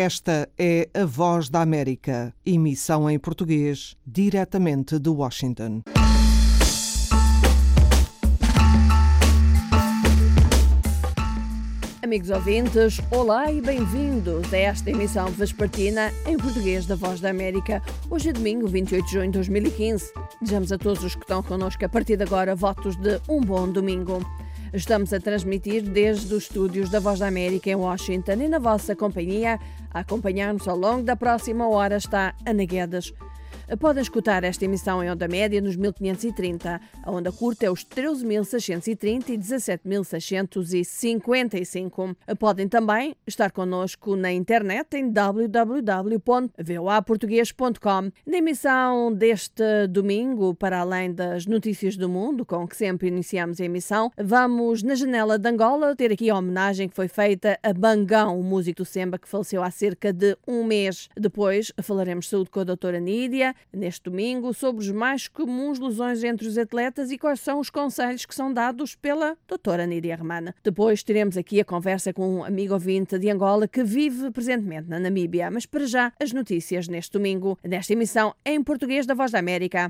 Esta é a Voz da América, emissão em português, diretamente de Washington. Amigos ouvintes, olá e bem-vindos a esta emissão vespertina em português da Voz da América. Hoje é domingo, 28 de junho de 2015. Desejamos a todos os que estão connosco a partir de agora votos de um bom domingo. Estamos a transmitir desde os estúdios da Voz da América em Washington e na vossa companhia. A acompanhar-nos ao longo da próxima hora está Ana Guedes. Podem escutar esta emissão em onda média nos 1530. A onda curta é os 13.630 e 17.655. Podem também estar connosco na internet em www.voaportugues.com. Na emissão deste domingo, para além das notícias do mundo, com que sempre iniciamos a emissão, vamos na janela de Angola ter aqui a homenagem que foi feita a Bangão, o músico do Semba que faleceu há cerca de um mês. Depois falaremos de saúde com a doutora Nídia, neste domingo, sobre os mais comuns lesões entre os atletas e quais são os conselhos que são dados pela doutora Nídia Romana. Depois teremos aqui a conversa com um amigo ouvinte de Angola que vive presentemente na Namíbia. Mas para já, as notícias neste domingo, nesta emissão em português da Voz da América.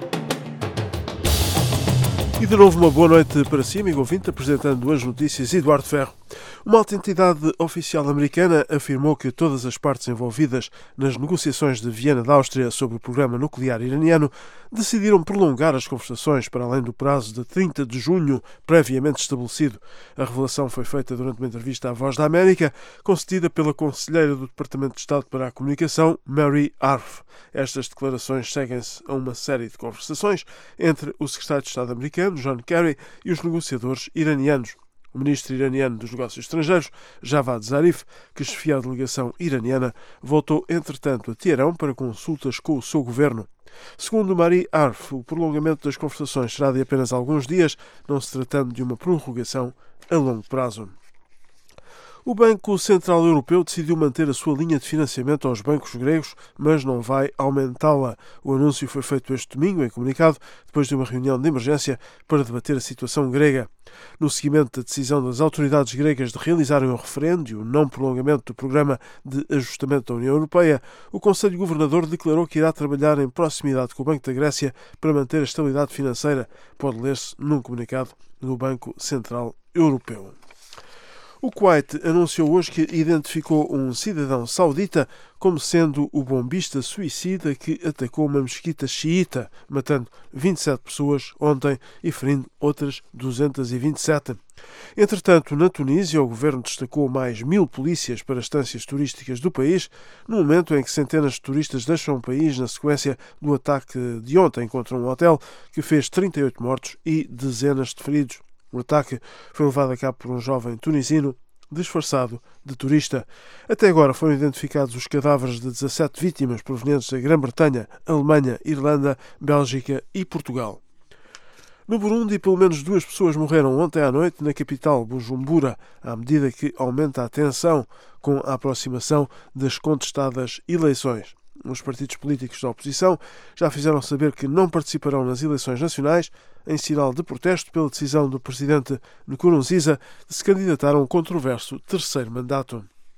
E de novo uma boa noite para si, amigo ouvinte, apresentando as notícias Eduardo Ferro. Uma alta entidade oficial americana afirmou que todas as partes envolvidas nas negociações de Viena da Áustria sobre o programa nuclear iraniano decidiram prolongar as conversações para além do prazo de 30 de junho previamente estabelecido. A revelação foi feita durante uma entrevista à Voz da América, concedida pela conselheira do Departamento de Estado para a Comunicação, Mary Arf. Estas declarações seguem-se a uma série de conversações entre o secretário de Estado americano, John Kerry, e os negociadores iranianos. O ministro iraniano dos Negócios Estrangeiros, Javad Zarif, que chefia a delegação iraniana, voltou, entretanto, a Teherão para consultas com o seu governo. Segundo Mary Arf, o prolongamento das conversações será de apenas alguns dias, não se tratando de uma prorrogação a longo prazo. O Banco Central Europeu decidiu manter a sua linha de financiamento aos bancos gregos, mas não vai aumentá-la. O anúncio foi feito este domingo, em comunicado, depois de uma reunião de emergência para debater a situação grega. No seguimento da decisão das autoridades gregas de realizarem um referendo e o não prolongamento do programa de ajustamento da União Europeia, o Conselho Governador declarou que irá trabalhar em proximidade com o Banco da Grécia para manter a estabilidade financeira. Pode ler-se num comunicado do Banco Central Europeu. O Kuwait anunciou hoje que identificou um cidadão saudita como sendo o bombista suicida que atacou uma mesquita xiita, matando 27 pessoas ontem e ferindo outras 227. Entretanto, na Tunísia, o governo destacou mais 1000 polícias para estâncias turísticas do país, no momento em que centenas de turistas deixam o país na sequência do ataque de ontem contra um hotel que fez 38 mortos e dezenas de feridos. O ataque foi levado a cabo por um jovem tunisino disfarçado de turista. Até agora foram identificados os cadáveres de 17 vítimas provenientes da Grã-Bretanha, Alemanha, Irlanda, Bélgica e Portugal. No Burundi, pelo menos 2 pessoas morreram ontem à noite na capital, Bujumbura, à medida que aumenta a tensão com a aproximação das contestadas eleições. Os partidos políticos da oposição já fizeram saber que não participarão nas eleições nacionais, em sinal de protesto pela decisão do presidente Nkurunziza de se candidatar a um controverso terceiro mandato.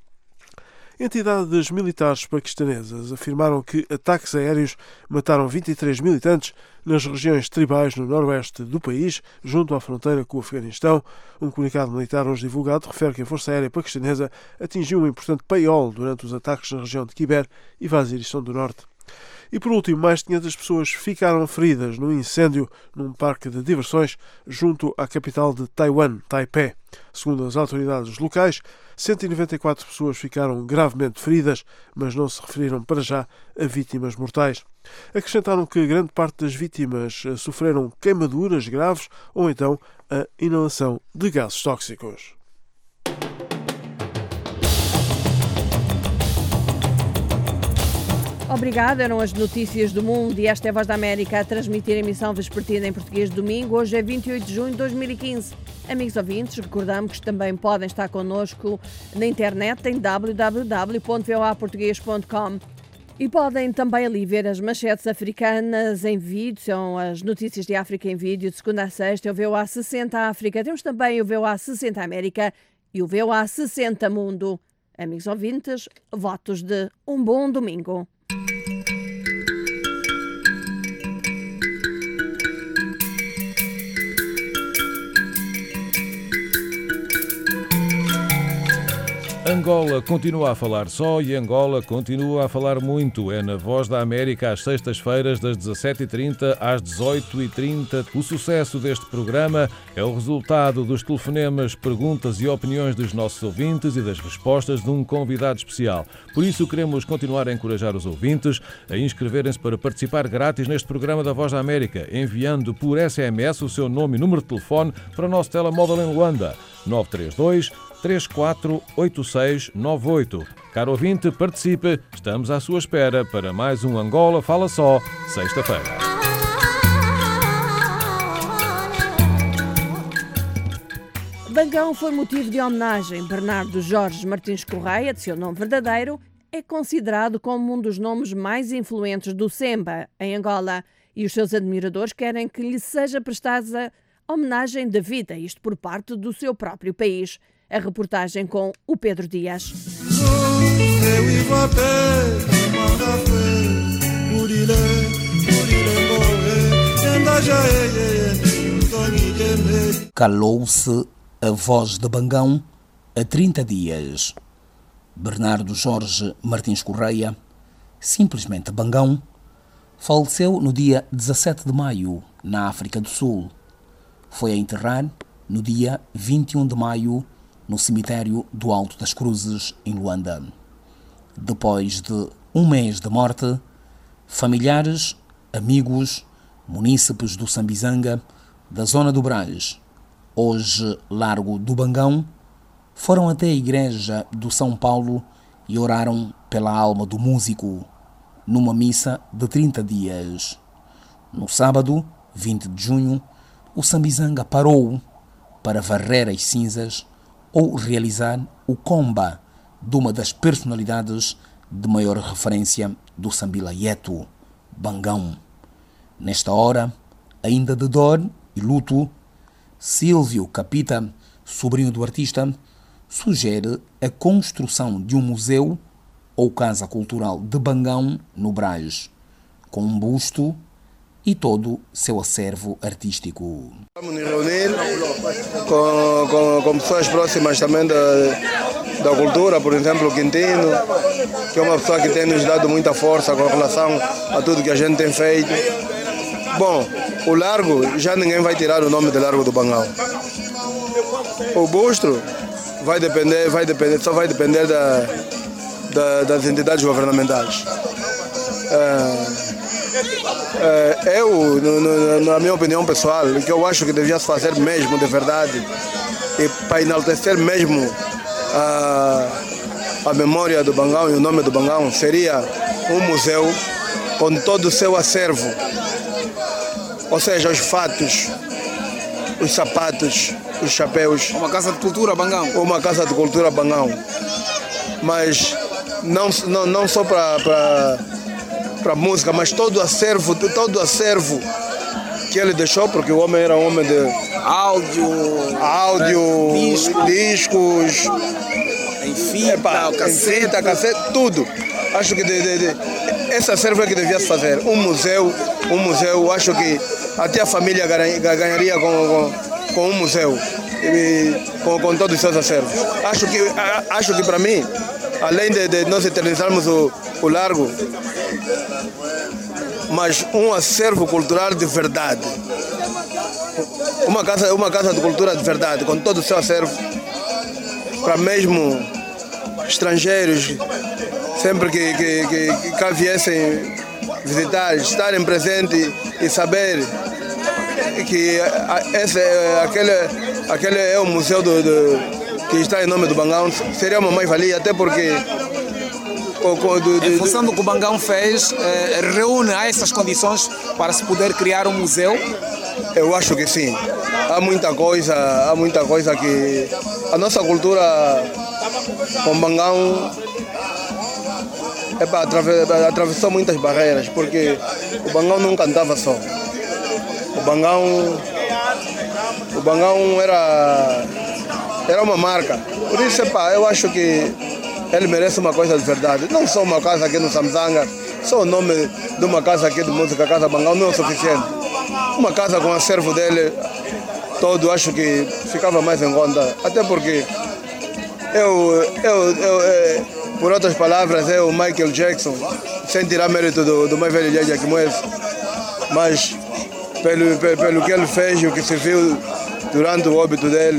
Entidades militares paquistanesas afirmaram que ataques aéreos mataram 23 militantes nas regiões tribais no noroeste do país, junto à fronteira com o Afeganistão. Um comunicado militar hoje divulgado refere que a Força Aérea paquistanesa atingiu um importante paiol durante os ataques na região de Khyber e Waziristan do Norte. E por último, mais de 500 pessoas ficaram feridas num incêndio num parque de diversões junto à capital de Taiwan, Taipei. Segundo as autoridades locais, 194 pessoas ficaram gravemente feridas, mas não se referiram para já a vítimas mortais. Acrescentaram que grande parte das vítimas sofreram queimaduras graves ou então a inalação de gases tóxicos. Obrigada, eram as notícias do mundo e esta é a Voz da América a transmitir a emissão vespertina em português de domingo. Hoje é 28 de junho de 2015. Amigos ouvintes, recordamos que também podem estar connosco na internet em www.voaportugues.com e podem também ali ver as manchetes africanas em vídeo, são as notícias de África em vídeo de segunda a sexta, o VOA 60 África, temos também o VOA 60 América e o VOA 60 Mundo. Amigos ouvintes, votos de um bom domingo. Angola continua a falar só e Angola continua a falar muito. É na Voz da América às sextas-feiras das 17h30 às 18h30. O sucesso deste programa é o resultado dos telefonemas, perguntas e opiniões dos nossos ouvintes e das respostas de um convidado especial. Por isso queremos continuar a encorajar os ouvintes a inscreverem-se para participar grátis neste programa da Voz da América, enviando por SMS o seu nome e número de telefone para o nosso telemóvel em Luanda, 932-348698. Caro ouvinte, participe, estamos à sua espera para mais um Angola Fala Só, sexta-feira. Bangão foi motivo de homenagem. Bernardo Jorge Martins Correia, de seu nome verdadeiro, é considerado como um dos nomes mais influentes do Semba, em Angola, e os seus admiradores querem que lhe seja prestada homenagem da vida, isto por parte do seu próprio país. A reportagem com o Pedro Dias. Calou-se a voz de Bangão há 30 dias. Bernardo Jorge Martins Correia, simplesmente Bangão, faleceu no dia 17 de maio, na África do Sul. Foi a enterrar no dia 21 de maio, no cemitério do Alto das Cruzes, em Luanda. Depois de um mês de morte, familiares, amigos, munícipes do Sambizanga, da zona do Brás, hoje Largo do Bangão, foram até a igreja do São Paulo e oraram pela alma do músico, numa missa de 30 dias. No sábado, 20 de junho, o Sambizanga parou para varrer as cinzas ou realizar o comba de uma das personalidades de maior referência do Sambilaieto, Bangão. Nesta hora, ainda de dor e luto, Silvio Capita, sobrinho do artista, sugere a construção de um museu ou casa cultural de Bangão no Brás, com um busto e todo seu acervo artístico. Vamos nos reunir com pessoas próximas também da cultura, por exemplo, o Quintino, que é uma pessoa que tem nos dado muita força com relação a tudo que a gente tem feito. Bom, o Largo, já ninguém vai tirar o nome de Largo do Bangão. O busto só vai depender das entidades governamentais. Eu, na minha opinião pessoal, o que eu acho que devia se fazer mesmo de verdade e para enaltecer mesmo a memória do Bangão e o nome do Bangão seria um museu com todo o seu acervo, ou seja, os fatos, os sapatos, os chapéus. Uma casa de cultura Bangão. Uma casa de cultura Bangão, mas não só para música, mas todo o acervo que ele deixou, porque o homem era um homem de áudio, discos, em fita, cassete, tudo. Acho que esse acervo é que devia se fazer. Um museu, acho que até a família ganharia com um museu, com todos os seus acervos. Acho que para mim, além de nós eternizarmos o Largo, mas um acervo cultural de verdade. Uma casa de cultura de verdade, com todo o seu acervo, para mesmo estrangeiros, sempre que cá viessem visitar, estarem presentes e saber que aquele é o museu que está em nome do Bangão, seria uma mais-valia, até porque em função do que o Bangão fez, reúne a essas condições para se poder criar um museu? Eu acho que sim. Há muita coisa que a nossa cultura com Bangão atravessou muitas barreiras, porque o Bangão não cantava só. O Bangão era uma marca. Por isso, eu acho que ele merece uma coisa de verdade. Não só uma casa aqui no Samzanga, só o nome de uma casa aqui de música, Casa Bangão, não é o suficiente. Uma casa com o acervo dele todo, acho que ficava mais em conta. Até porque por outras palavras, é o Michael Jackson, sem tirar mérito do mais velho Jaja que Moes, mas pelo que ele fez e o que se viu durante o óbito dele,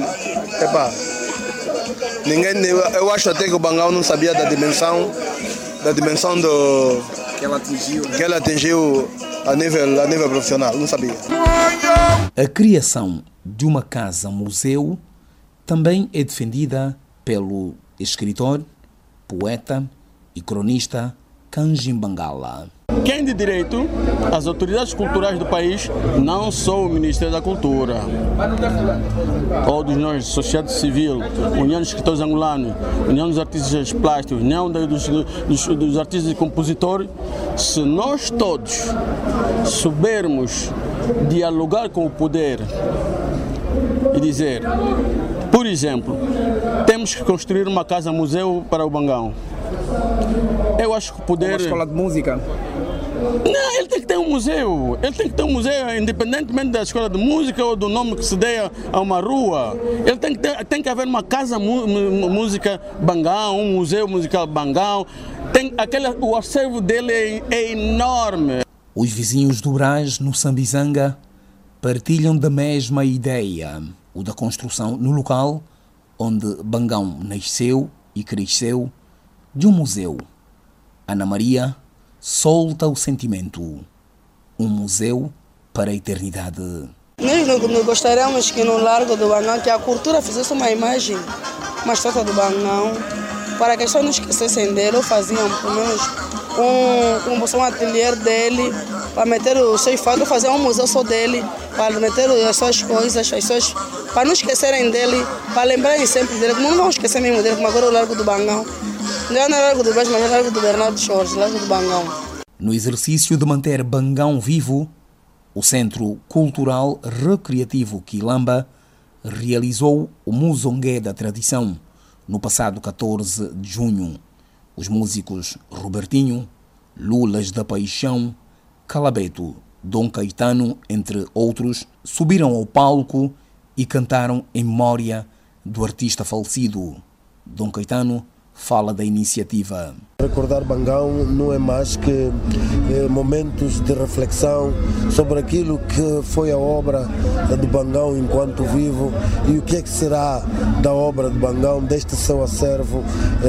eu acho até que o Bangão não sabia da dimensão que ela atingiu a nível profissional, não sabia. A criação de uma casa-museu também é defendida pelo escritor, poeta e cronista Kanjin Bangala. Quem de direito, as autoridades culturais do país, não só o Ministério da Cultura, ou dos nós, sociedade civil, União dos Escritores Angolanos, União dos Artistas Plásticos, União dos Artistas e Compositores, se nós todos soubermos dialogar com o poder e dizer, por exemplo, temos que construir uma casa-museu para o Bangão. Eu acho que o poder... Uma escola de música? Não, ele tem que ter um museu. Ele tem que ter um museu, independentemente da escola de música ou do nome que se dê a uma rua. Ele tem que haver uma casa música Bangão, um museu musical Bangão. O acervo dele é enorme. Os vizinhos do Brás, no Sambizanga, partilham da mesma ideia, o da construção no local onde Bangão nasceu e cresceu, de um museu. Ana Maria solta o sentimento. Um museu para a eternidade. Nós gostaríamos que no Largo do Bangão, que a cultura fizesse uma imagem, uma estátua do Bangão, para que as pessoas não esquecessem dele, ou faziam pelo menos um ateliê dele, para meter os seus fatos, fazer um museu só dele, para meter as suas coisas, para não esquecerem dele, para lembrarem sempre dele, como não vão esquecer mesmo dele, como agora é o Largo do Bangão. Não é o Largo do Brás, mas é o Largo do Bernardo Jorge, Largo do Bangão. No exercício de manter Bangão vivo, o Centro Cultural Recreativo Quilamba realizou o Muzongué da Tradição no passado 14 de junho. Os músicos Robertinho, Lulas da Paixão, Calabeto, Dom Caetano, entre outros, subiram ao palco e cantaram em memória do artista falecido. Dom Caetano fala da iniciativa. Recordar Bangão não é mais que momentos de reflexão sobre aquilo que foi a obra de Bangão enquanto vivo e o que é que será da obra de Bangão, deste seu acervo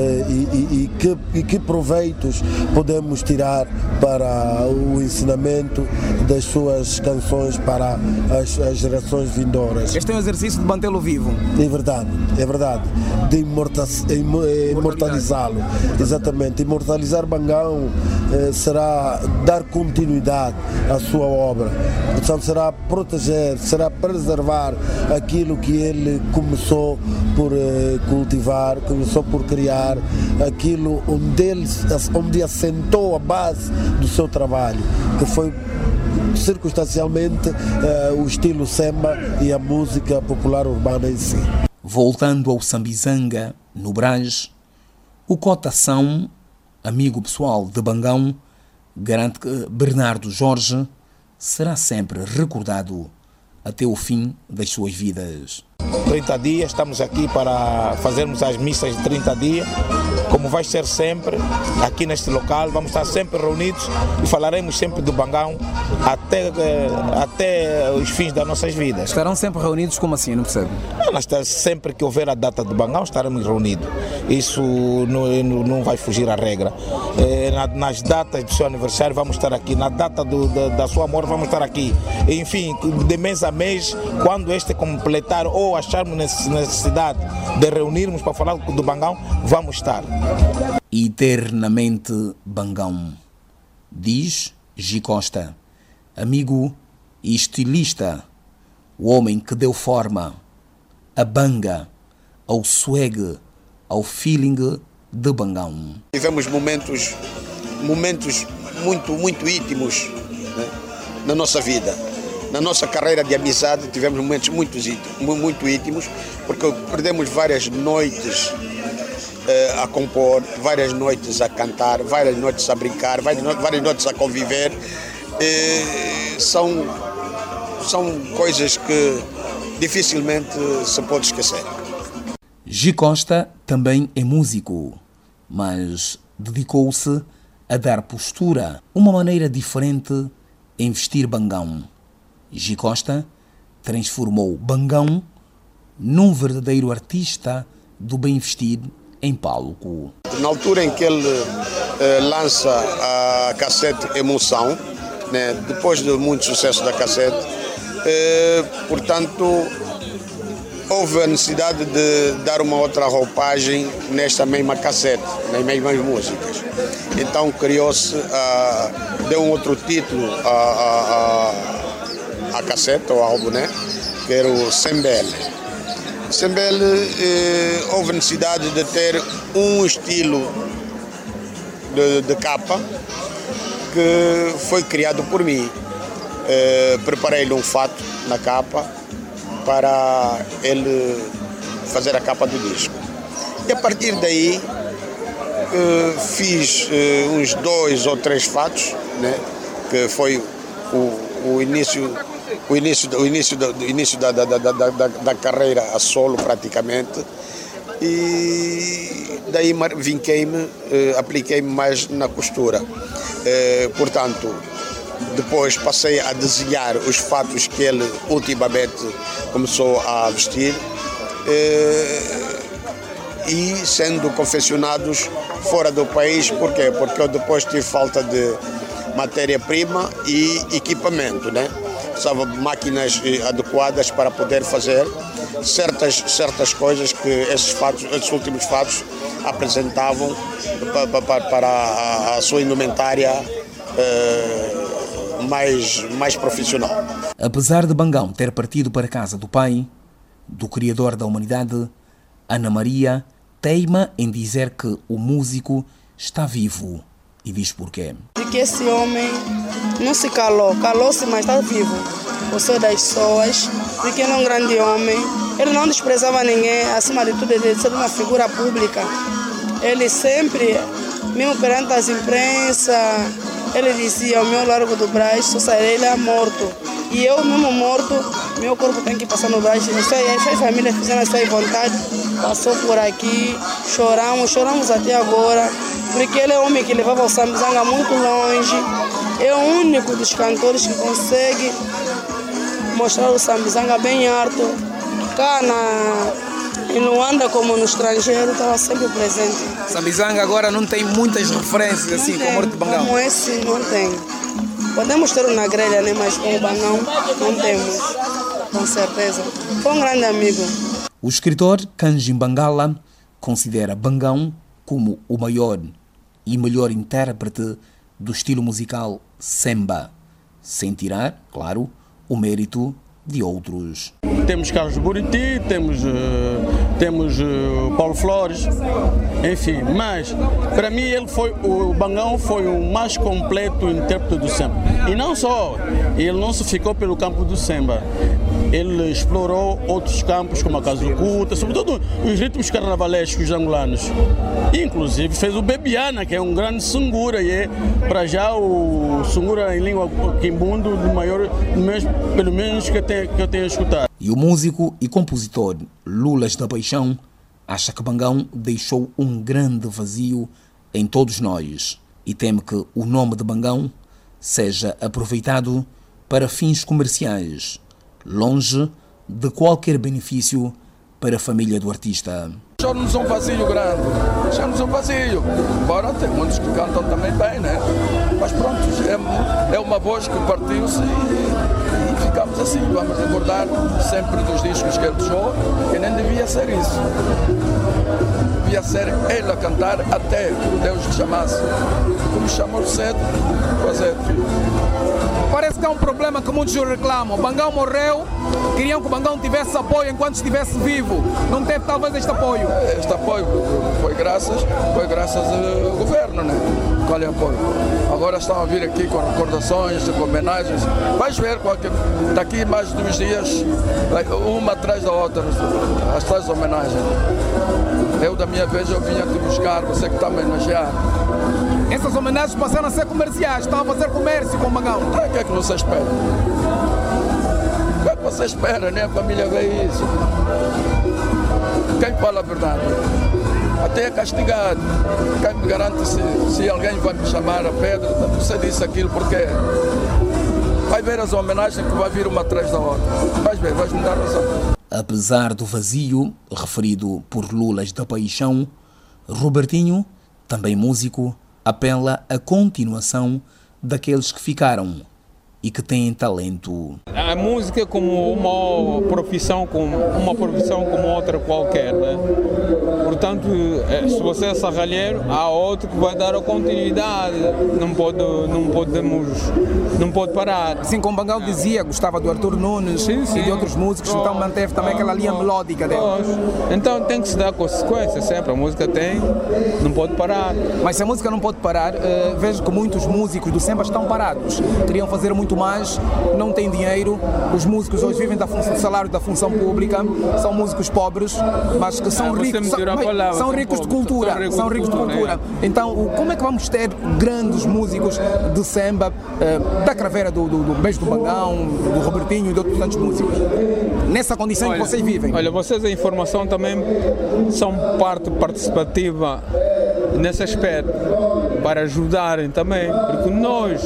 e que proveitos podemos tirar para o ensinamento das suas canções para as gerações vindouras. Este é um exercício de mantê-lo vivo. É verdade, de imortalizá-lo, exatamente. Imortalizar Bangão será dar continuidade à sua obra, portanto será proteger, será preservar aquilo que ele começou por cultivar, começou por criar, aquilo onde assentou a base do seu trabalho, que foi circunstancialmente o estilo samba e a música popular urbana em si. Voltando ao Sambizanga, no Brás, o Cotação, amigo pessoal de Bangão, garante que Bernardo Jorge será sempre recordado até o fim das suas vidas. 30 dias, estamos aqui para fazermos as missas de 30 dias, como vai ser sempre aqui neste local, vamos estar sempre reunidos e falaremos sempre do Bangão até os fins das nossas vidas. Estarão sempre reunidos, como assim? Não percebo. Sempre que houver a data do Bangão estaremos reunidos, isso não vai fugir à regra. Nas datas do seu aniversário vamos estar aqui, na data da sua morte vamos estar aqui, enfim, de mês a mês, quando este completar ou acharmos necessidade de reunirmos para falar do Bangão, vamos estar. Eternamente Bangão, diz G. Costa, amigo e estilista, o homem que deu forma à banga, ao swag, ao feeling de Bangão. Tivemos momentos muito íntimos, né, na nossa vida. Na nossa carreira de amizade tivemos momentos muito íntimos, porque perdemos várias noites a compor, várias noites a cantar, várias noites a brincar, várias noites a conviver. São coisas que dificilmente se pode esquecer. Gi Costa também é músico, mas dedicou-se a dar postura, uma maneira diferente em vestir Bangão. Gi Costa transformou Bangão num verdadeiro artista do bem vestir em palco. Na altura em que ele lança a cassete Emoção, né, depois de muito sucesso da cassete, portanto, houve a necessidade de dar uma outra roupagem nesta mesma cassete, nas mesmas músicas. Então criou-se, deu um outro título à cassete, ao álbum, né, que era o Sembele. Sembele, houve necessidade de ter um estilo de capa que foi criado por mim. Preparei-lhe um fato na capa para ele fazer a capa do disco. E a partir daí fiz uns 2 ou 3 fatos, né, que foi o início da carreira a solo praticamente, e daí apliquei-me mais na costura. Portanto, depois passei a desenhar os fatos que ele ultimamente começou a vestir, e sendo confeccionados fora do país. Por quê? Porque eu depois tive falta de matéria-prima e equipamento, né? Precisava de máquinas adequadas para poder fazer certas coisas que esses últimos fatos apresentavam para a sua indumentária mais profissional. Apesar de Bangão ter partido para a casa do pai, do criador da humanidade, Ana Maria teima em dizer que o músico está vivo, e diz porquê. Porque esse homem não se calou-se, mas está vivo. O sonho das pessoas, porque ele é um grande homem. Ele não desprezava ninguém, acima de tudo, ele ser uma figura pública. Ele sempre, mesmo perante as imprensas, ele dizia: o meu Largo do Brás só sairei lá morto. E eu, mesmo morto, meu corpo tem que passar no Brás. As famílias fizeram a sua vontade, passou por aqui, choramos até agora, porque ele é um homem que levava o sambizanga muito longe. É o único dos cantores que consegue mostrar o sambizanga bem alto. Cá em Luanda, como no estrangeiro, estava sempre presente. Sambizanga agora não tem muitas referências assim como o de Bangão. Como esse não tem. Podemos ter na grelha, né? Mas com o Bangão não temos, com certeza. Foi um grande amigo. O escritor Kanjin Bangala considera Bangão como o maior e melhor intérprete do estilo musical Semba, sem tirar, claro, o mérito de outros. Temos Carlos Buriti, temos Paulo Flores, enfim, mas para mim o Bangão foi o mais completo intérprete do samba. E não só, ele não se ficou pelo campo do samba, ele explorou outros campos como a casucuta, sobretudo os ritmos carnavalescos angolanos. Inclusive fez o Bebiana, que é um grande sungura, e é para já o sungura em língua quimbundo do maior, pelo menos que eu tenho escutado. E o músico e compositor Lulas da Paixão acha que Bangão deixou um grande vazio em todos nós e teme que o nome de Bangão seja aproveitado para fins comerciais, longe de qualquer benefício para a família do artista. Deixamos um vazio grande, deixamos um vazio, embora tem muitos que cantam também bem, né? Mas pronto, é uma voz que partiu-se e ficamos assim, vamos recordar sempre dos discos que ele deixou, que nem devia ser isso. Devia ser ele a cantar até Deus lhe chamasse. Como chamou cedo, pois é. Parece que há um problema que muitos reclamam. Bangão morreu, queriam que o Bangão tivesse apoio enquanto estivesse vivo. Não teve talvez este apoio. Este apoio foi graças ao governo, né? Qual é o apoio? Agora estão a vir aqui com recordações, com homenagens. Vais ver, daqui mais de uns dias, uma atrás da outra, as tais homenagens. Eu, da minha vez, eu vim aqui buscar, você que está a homenagear. Essas homenagens passaram a ser comerciais, estão a fazer comércio com o Bangão. O que é que você espera? O que é que você espera, né? A família vê isso. Quem fala a verdade? Até é castigado. Quem me garante se alguém vai me chamar a pedra, você disse aquilo porque vai ver as homenagens que vai vir uma atrás da outra. Vais ver, vais me dar razão. Apesar do vazio referido por Lulas da Paixão, Robertinho, também músico, apela à continuação daqueles que ficaram e que têm talento. A música como uma profissão como outra qualquer, né? Portanto, se você é serralheiro, há outro que vai dar a continuidade, não pode parar. Assim como o Bangão dizia, gostava do Artur Nunes e de outros músicos, então manteve também aquela linha melódica dele. Então tem que se dar consequência sempre, a música não pode parar. Mas se a música não pode parar, vejo que muitos músicos do samba estão parados, queriam fazer muito mais, não têm dinheiro, os músicos hoje vivem do salário da função pública, são músicos pobres, mas que são ricos, são ricos de cultura, Então, como é que vamos ter grandes músicos de samba, da Craveira, do Beijo do Bangão, do Robertinho e de outros tantos músicos, nessa condição que vocês vivem? Olha, vocês a informação também são parte participativa nesse aspecto, para ajudarem também, porque nós,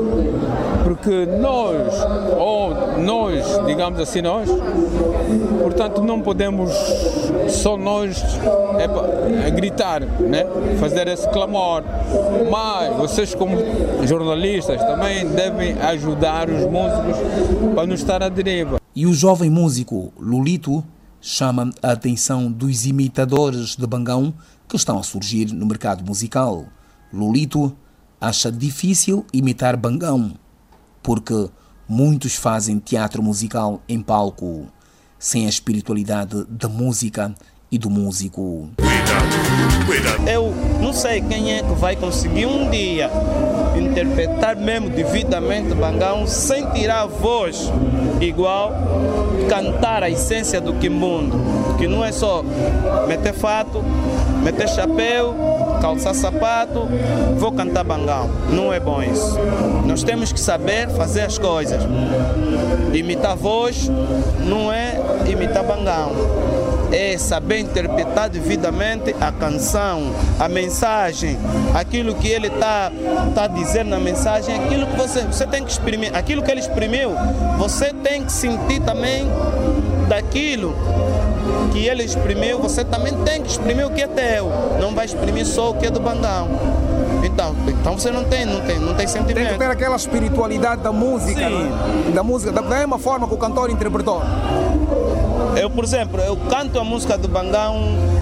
digamos assim, portanto não podemos só nós gritar, né? Fazer esse clamor, mas vocês como jornalistas também devem ajudar os músicos para não estar à deriva. E o jovem músico Lulito chama a atenção dos imitadores de Bangão que estão a surgir no mercado musical. Lulito acha difícil imitar Bangão, porque muitos fazem teatro musical em palco, sem a espiritualidade da música e do músico. Eu não sei quem é que vai conseguir um dia interpretar mesmo devidamente Bangão sem tirar a voz igual, cantar a essência do quimbundo, que não é só meter fato, meter chapéu, calçar sapato, vou cantar Bangão. Não é bom isso. Nós temos que saber fazer as coisas. Imitar a voz não é imitar Bangão. É saber interpretar devidamente a canção, a mensagem, aquilo que ele está dizendo na mensagem, aquilo que você tem que exprimir, aquilo que ele exprimiu, você tem que sentir também daquilo que ele exprimiu, você também tem que exprimir o que é teu, não vai exprimir só o que é do Bangão. Então você não tem sentimento. Tem que ter aquela espiritualidade da música, né? Da música, da mesma forma que o cantor interpretou. Eu, por exemplo, eu canto a música do Bangão.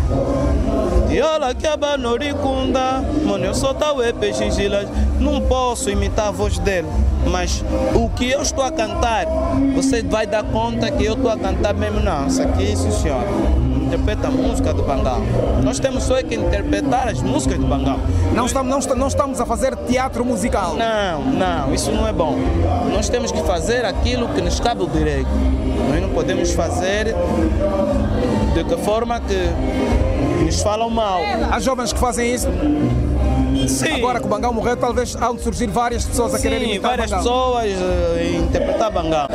Não posso imitar a voz dele, mas o que eu estou a cantar, você vai dar conta que eu estou a cantar mesmo. Não, isso aqui, sim senhor, interpreta a música do Bangão. Nós temos só que interpretar as músicas do Bangão. Não estamos a fazer teatro musical. Não, isso não é bom. Nós temos que fazer aquilo que nos cabe o direito. Nós não podemos fazer de que forma que nos falam mal. Há jovens que fazem isso? Sim. Agora que o Bangão morreu, talvez hão de surgir várias pessoas a querer imitar várias Bangão. pessoas interpretar Bangão.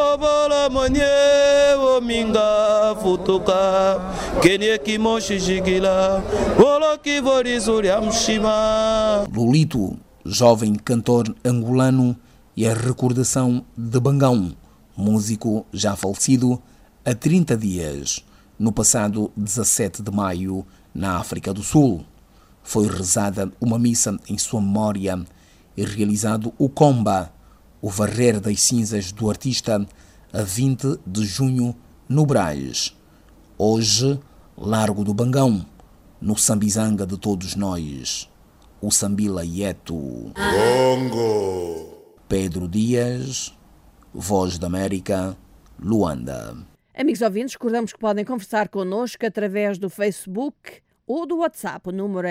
Lulito, jovem cantor angolano, e a recordação de Bangão, músico já falecido há 30 dias, no passado 17 de maio, na África do Sul. Foi rezada uma missa em sua memória e realizado o Comba, o varrer das cinzas do artista, a 20 de junho, no Brás. Hoje, Largo do Bangão, no Sambizanga de todos nós, o Sambila Ieto. Bongo. Pedro Dias, Voz da América, Luanda. Amigos ouvintes, recordamos que podem conversar connosco através do Facebook ou do WhatsApp. O número é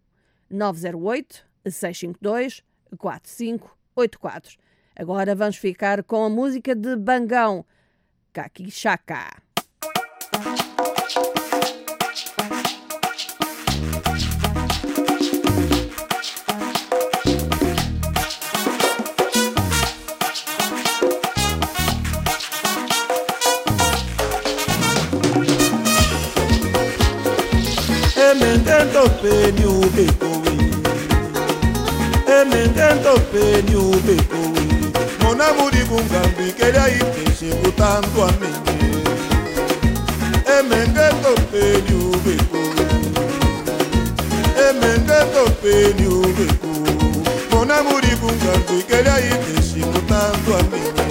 1-908-652-4584. Agora vamos ficar com a música de Bangão, Kaki Chaka. Emengento penyu bekowi, emengento penyu bekowi. Mona muri bungambi kelia ipeshe kutantu amenge. Emengento penyu bekowi, emengento penyu bekowi. Mona muri bungambi kelia ipeshe kutantu amenge.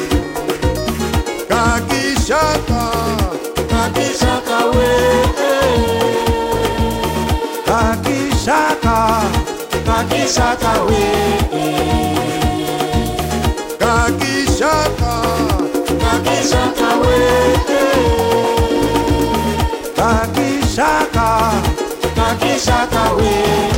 Kakishaka, kakishaka we. Kakishaka, kakishaka we. Kakishaka, kakishaka we. Kakishaka, kakishaka we.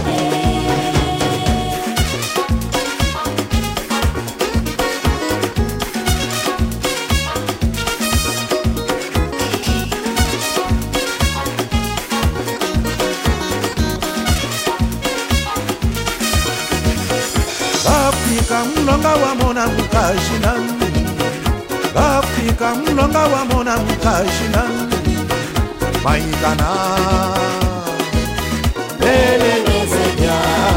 Afrika mlonga wa mona mukashina, Afrika mlonga wa mona mukashina. Maikana belelezenya,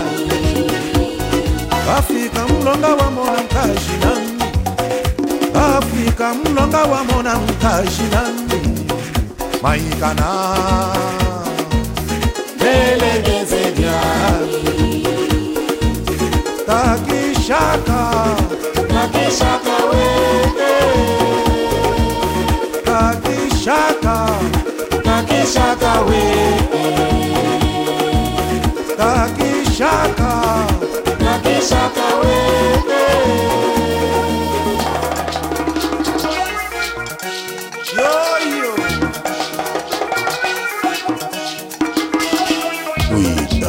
Afrika mlonga wa mona mukashina, Afrika mlonga wa mona mukashina. Maikana belelezenya. Kakishaka, kakishaka we. Kakishaka, kakishaka we. Kakishaka, kakishaka we. Yo-yo. Cuida.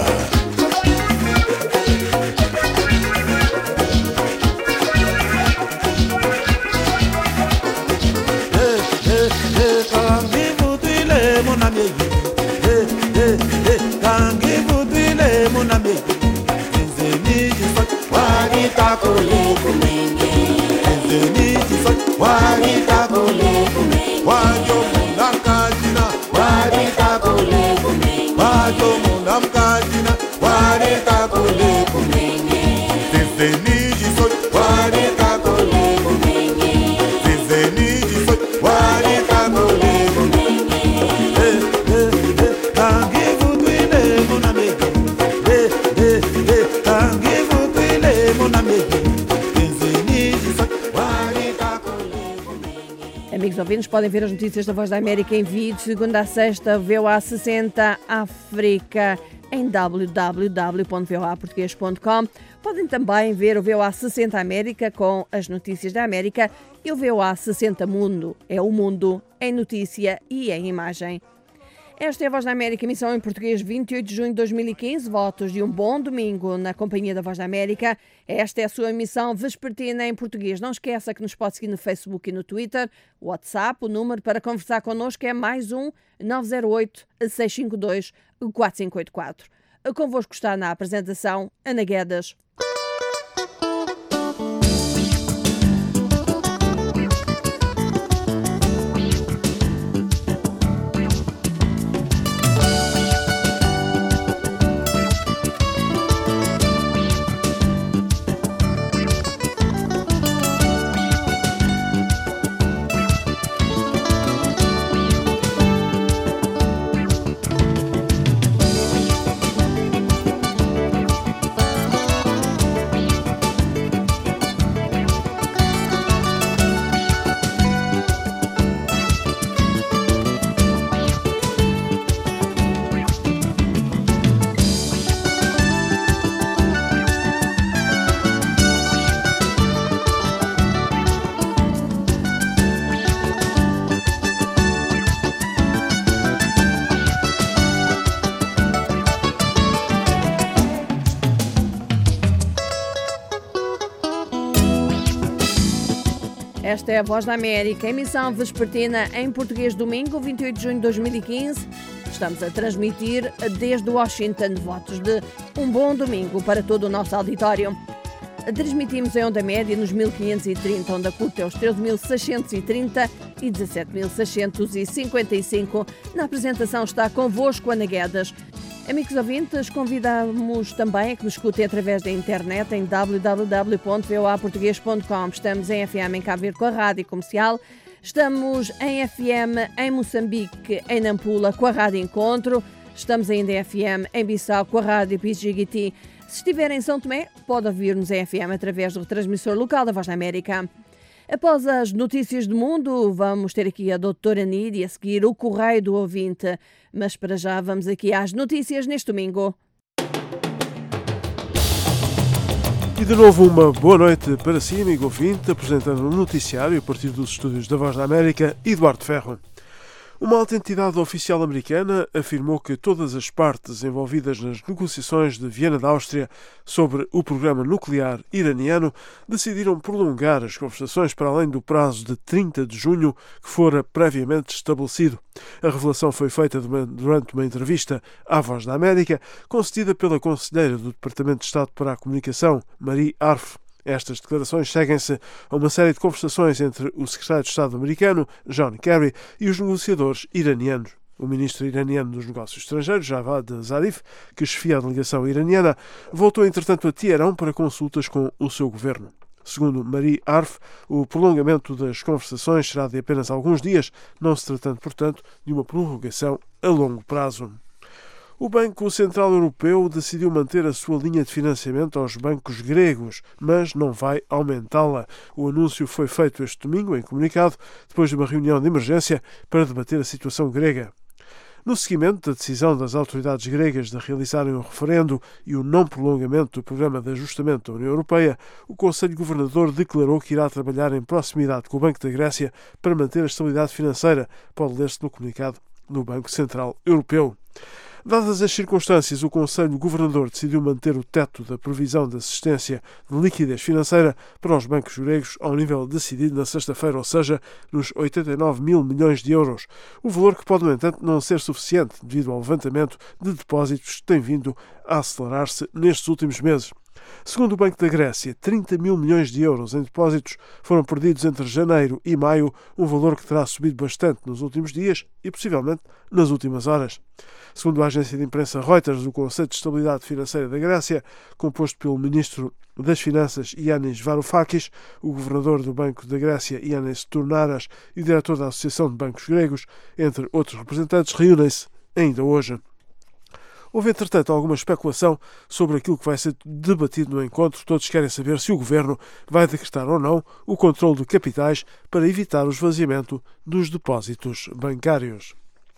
Amigos ouvintes, podem ver as notícias da Voz da América em vídeo, segunda a sexta, VOA 60 África, em www.voaportugues.com. Podem também ver o VOA 60 América com as notícias da América e o VOA 60 Mundo, é o mundo em notícia e em imagem. Esta é a Voz da América, emissão em português, 28 de junho de 2015. Votos de um bom domingo na companhia da Voz da América. Esta é a sua emissão vespertina em português. Não esqueça que nos pode seguir no Facebook e no Twitter. O WhatsApp, o número para conversar connosco é +1 908 652 4584. Convosco está na apresentação Ana Guedes. Esta é a Voz da América, emissão vespertina em português, domingo, 28 de junho de 2015. Estamos a transmitir desde Washington. Votos de um bom domingo para todo o nosso auditório. Transmitimos em onda média nos 1530, onda curta é os 13.630 e 17.655. Na apresentação está convosco Ana Guedes. Amigos ouvintes, convidamos também a que nos escutem através da internet em www.voaportugues.com. Estamos em FM em Cabo Verde com a Rádio Comercial. Estamos em FM em Moçambique, em Nampula, com a Rádio Encontro. Estamos ainda em FM em Bissau, com a Rádio Pijigiti. Se estiver em São Tomé, pode ouvir-nos em FM através do retransmissor local da Voz da América. Após as notícias do mundo, vamos ter aqui a doutora Nid e a seguir o Correio do Ouvinte. Mas para já vamos aqui às notícias neste domingo. E de novo uma boa noite para si, amigo ouvinte, apresentando um noticiário a partir dos estúdios da Voz da América, Eduardo Ferro. Uma alta entidade oficial americana afirmou que todas as partes envolvidas nas negociações de Viena da Áustria sobre o programa nuclear iraniano decidiram prolongar as conversações para além do prazo de 30 de junho que fora previamente estabelecido. A revelação foi feita durante uma entrevista à Voz da América, concedida pela conselheira do Departamento de Estado para a Comunicação, Marie Arf. Estas declarações seguem-se a uma série de conversações entre o secretário de Estado americano, John Kerry, e os negociadores iranianos. O ministro iraniano dos Negócios Estrangeiros, Javad Zarif, que chefia a delegação iraniana, voltou entretanto a Teherão para consultas com o seu governo. Segundo Marie Arf, o prolongamento das conversações será de apenas alguns dias, não se tratando, portanto, de uma prorrogação a longo prazo. O Banco Central Europeu decidiu manter a sua linha de financiamento aos bancos gregos, mas não vai aumentá-la. O anúncio foi feito este domingo, em comunicado, depois de uma reunião de emergência para debater a situação grega. No seguimento da decisão das autoridades gregas de realizarem um referendo e o não prolongamento do programa de ajustamento da União Europeia, o Conselho Governador declarou que irá trabalhar em proximidade com o Banco da Grécia para manter a estabilidade financeira, pode ler-se no comunicado do Banco Central Europeu. Dadas as circunstâncias, o Conselho Governador decidiu manter o teto da previsão de assistência de liquidez financeira para os bancos gregos ao nível decidido na sexta-feira, ou seja, nos 89 mil milhões de euros. O valor que pode, no entanto, não ser suficiente devido ao levantamento de depósitos que tem vindo a acelerar-se nestes últimos meses. Segundo o Banco da Grécia, 30 mil milhões de euros em depósitos foram perdidos entre janeiro e maio, um valor que terá subido bastante nos últimos dias e, possivelmente, nas últimas horas. Segundo a agência de imprensa Reuters, o Conselho de Estabilidade Financeira da Grécia, composto pelo Ministro das Finanças Yanis Varoufakis, o Governador do Banco da Grécia Yanis Tournaras e o Diretor da Associação de Bancos Gregos, entre outros representantes, reúnem-se ainda hoje. Houve, entretanto, alguma especulação sobre aquilo que vai ser debatido no encontro. Todos querem saber se o Governo vai decretar ou não o controle de capitais para evitar o esvaziamento dos depósitos bancários.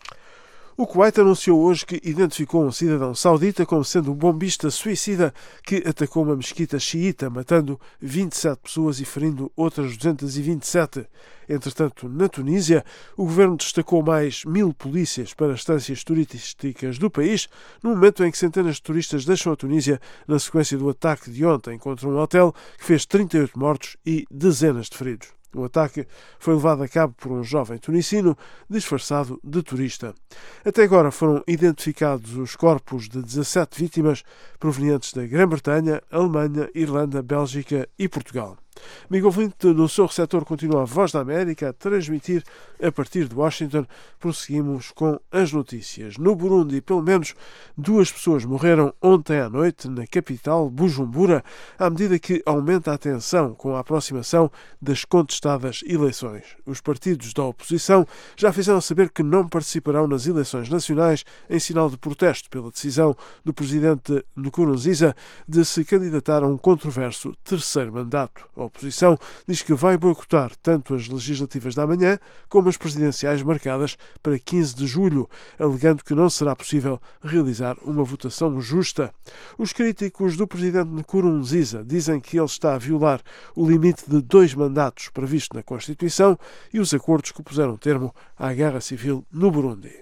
O Kuwait anunciou hoje que identificou um cidadão saudita como sendo um bombista suicida que atacou uma mesquita xiita, matando 27 pessoas e ferindo outras 227. Entretanto, na Tunísia, o governo destacou mais 1000 polícias para as estâncias turísticas do país, no momento em que centenas de turistas deixam a Tunísia na sequência do ataque de ontem contra um hotel que fez 38 mortos e dezenas de feridos. O ataque foi levado a cabo por um jovem tunicino disfarçado de turista. Até agora foram identificados os corpos de 17 vítimas provenientes da Grã-Bretanha, Alemanha, Irlanda, Bélgica e Portugal. Amigo ouvinte, no seu receptor continua a Voz da América a transmitir a partir de Washington. Prosseguimos com as notícias. No Burundi, pelo menos 2 pessoas morreram ontem à noite na capital, Bujumbura, à medida que aumenta a tensão com a aproximação das contestadas eleições. Os partidos da oposição já fizeram saber que não participarão nas eleições nacionais em sinal de protesto pela decisão do presidente Nkurunziza de se candidatar a um controverso terceiro mandato. A oposição diz que vai boicotar tanto as legislativas da manhã como as presidenciais marcadas para 15 de julho, alegando que não será possível realizar uma votação justa. Os críticos do presidente Nkurunziza dizem que ele está a violar o limite de 2 mandatos previsto na Constituição e os acordos que puseram termo à guerra civil no Burundi.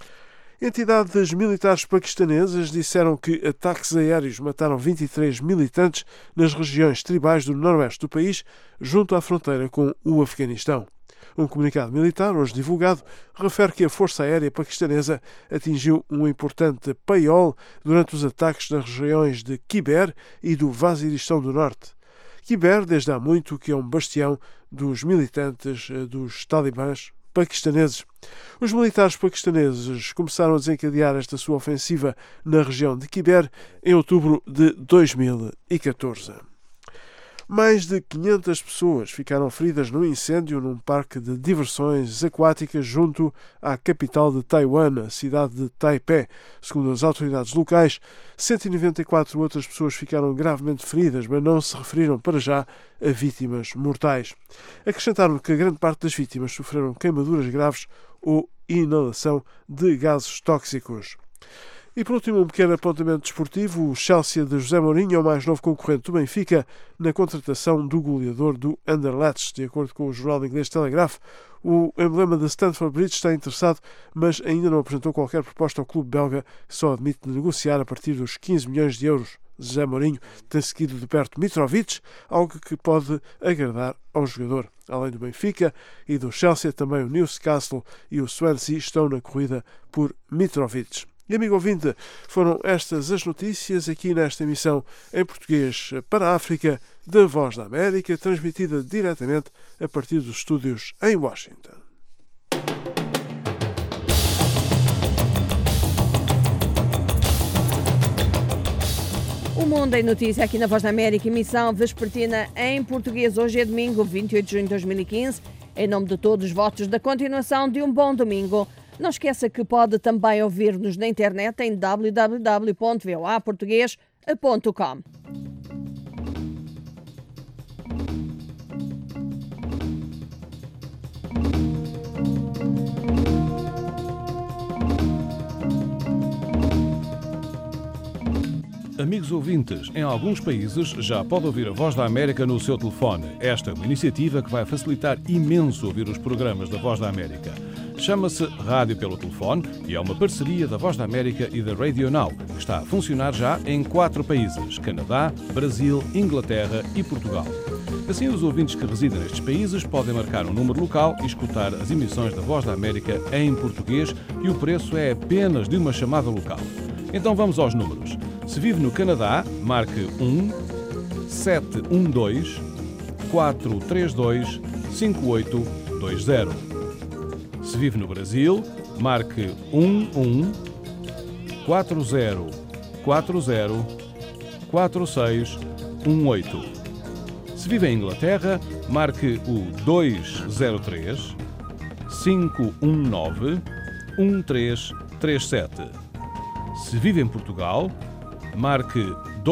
Entidades militares paquistanesas disseram que ataques aéreos mataram 23 militantes nas regiões tribais do noroeste do país, junto à fronteira com o Afeganistão. Um comunicado militar, hoje divulgado, refere que a Força Aérea Paquistanesa atingiu um importante paiol durante os ataques nas regiões de Khyber e do Waziristão do Norte. Khyber, desde há muito, que é um bastião dos militantes dos talibãs paquistaneses. Os militares paquistaneses começaram a desencadear esta sua ofensiva na região de Khyber em outubro de 2014. Mais de 500 pessoas ficaram feridas num incêndio num parque de diversões aquáticas junto à capital de Taiwan, a cidade de Taipei. Segundo as autoridades locais, 194 outras pessoas ficaram gravemente feridas, mas não se referiram para já a vítimas mortais. Acrescentaram que a grande parte das vítimas sofreram queimaduras graves ou inalação de gases tóxicos. E por último, um pequeno apontamento desportivo. O Chelsea de José Mourinho é o mais novo concorrente do Benfica na contratação do goleador do Anderlecht. De acordo com o jornal inglês Telegraph, o emblema da Stamford Bridge está interessado, mas ainda não apresentou qualquer proposta ao clube belga, que só admite negociar a partir dos 15 milhões de euros. José Mourinho tem seguido de perto Mitrovic, algo que pode agradar ao jogador. Além do Benfica e do Chelsea, também o Newcastle e o Swansea estão na corrida por Mitrovic. E, amigo ouvinte, foram estas as notícias aqui nesta emissão em português para a África da Voz da América, transmitida diretamente a partir dos estúdios em Washington. O Mundo em Notícia aqui na Voz da América, emissão vespertina em português. Hoje é domingo, 28 de junho de 2015. Em nome de todos os votos da continuação de um bom domingo. Não esqueça que pode também ouvir-nos na internet em www.voaportugues.com. Amigos ouvintes, em alguns países já pode ouvir a Voz da América no seu telefone. Esta é uma iniciativa que vai facilitar imenso ouvir os programas da Voz da América. Chama-se Rádio pelo Telefone e é uma parceria da Voz da América e da Radio Now, que está a funcionar já em 4 países: Canadá, Brasil, Inglaterra e Portugal. Assim, os ouvintes que residem nestes países podem marcar um número local e escutar as emissões da Voz da América em português, e o preço é apenas de uma chamada local. Então vamos aos números. Se vive no Canadá, marque 1-712-432-5820. Se vive no Brasil, marque 11-4040-4618. Se vive em Inglaterra, marque o 203-519-1337. Se vive em Portugal, marque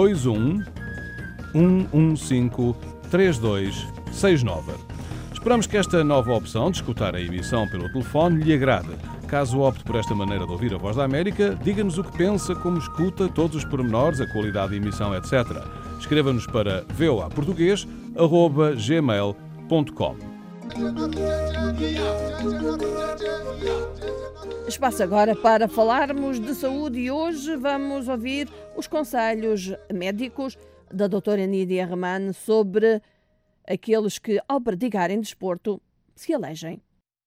21-115-3269. Esperamos que esta nova opção de escutar a emissão pelo telefone lhe agrade. Caso opte por esta maneira de ouvir a Voz da América, diga-nos o que pensa, como escuta, todos os pormenores, a qualidade de emissão, etc. Escreva-nos para voaportugues@gmail.com. Espaço agora para falarmos de saúde e hoje vamos ouvir os conselhos médicos da doutora Nídia Rahman sobre aqueles que, ao praticarem desporto, se alejem.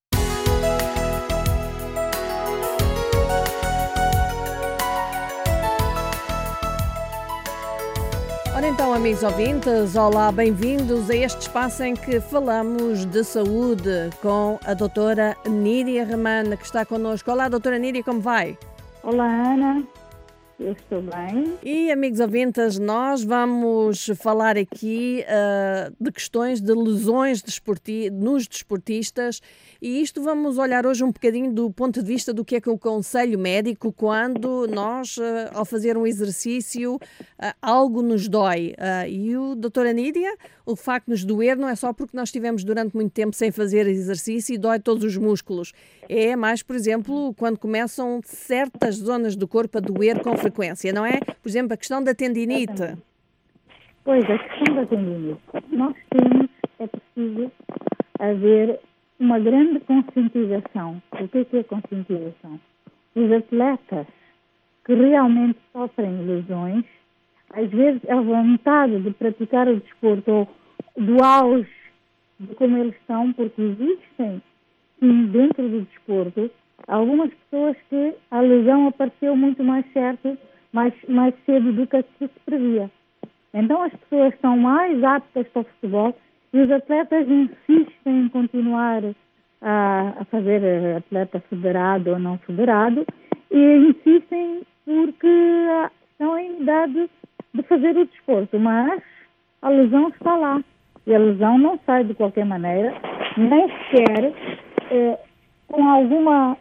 Ora então, amigos ouvintes, olá, bem-vindos a este espaço em que falamos de saúde com a doutora Nídia Rahman, que está connosco. Olá, doutora Nídia, como vai? Olá, Ana. Eu estou bem. E, amigos ouvintes, nós vamos falar aqui de questões de lesões nos desportistas, e isto vamos olhar hoje um bocadinho do ponto de vista do que é que o conselho médico quando nós, ao fazer um exercício, algo nos dói. E o doutora Nídia, o facto de nos doer não é só porque nós estivemos durante muito tempo sem fazer exercício e dói todos os músculos. É mais, por exemplo, quando começam certas zonas do corpo a doer com frequência, não é? Por exemplo, a questão da tendinite. Pois, a questão da tendinite. Nós temos, é preciso haver uma grande conscientização. O que é conscientização? Os atletas que realmente sofrem lesões, às vezes a vontade de praticar o desporto, ou do auge de como eles estão, porque existem, sim, dentro do desporto, algumas pessoas que a lesão apareceu muito mais certo, mais cedo do que se previa. Então as pessoas estão mais aptas para o futebol e os atletas insistem em continuar a fazer atleta federado ou não federado e insistem porque estão em idade de fazer o desporto, mas a lesão está lá e a lesão não sai de qualquer maneira, nem sequer com algum